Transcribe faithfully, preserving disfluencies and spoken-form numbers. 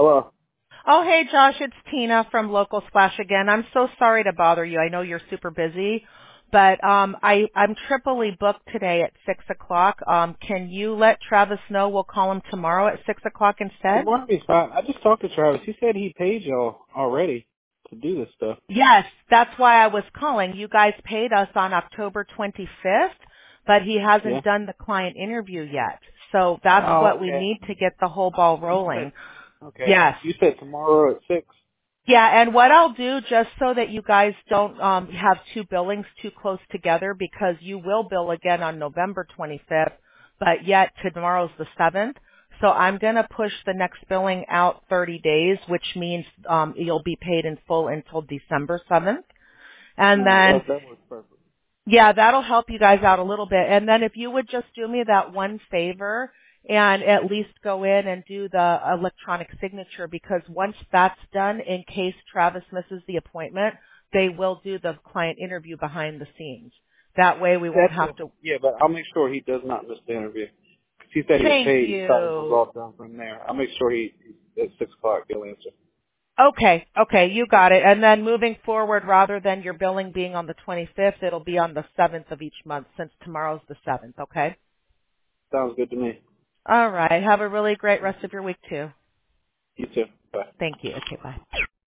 Hello. Oh, hey, Josh, it's Tina from Local Splash again. I'm so sorry to bother you. I know you're super busy, but um, I, I'm triply booked today at six o'clock. Um, can you let Travis know we'll call him tomorrow at six o'clock instead? Tomorrow be fine. I just talked to Travis. He said he paid y'all already to do this stuff. Yes, that's why I was calling. You guys paid us on October twenty-fifth, but he Yeah. hasn't done the client interview yet. So that's Oh, what we okay. need to get the whole ball You said rolling. okay. Yes. You said tomorrow at six. Yeah, and what I'll do, just so that you guys don't um, have two billings too close together, because you will bill again on November twenty-fifth, but yet tomorrow's the seventh. So I'm going to push the next billing out thirty days, which means um, you'll be paid in full until December seventh. And No, then that that works perfect. yeah, that'll help you guys out a little bit. And then if you would just do me that one favor and at least go in and do the electronic signature, because once that's done, in case Travis misses the appointment, they will do the client interview behind the scenes. That way we won't That's have it. to. Yeah, but I'll make sure he does not miss the interview. 'Cause he said he was Thank paid. He thought it was you. all done from there. I'll make sure he at six o'clock he'll answer. Okay, okay, you got it. And then moving forward, rather than your billing being on the twenty-fifth, it'll be on the seventh of each month, since tomorrow's the seventh, okay? Sounds good to me. All right. Have a really great rest of your week too. You too. Bye. Thank you. Okay, bye.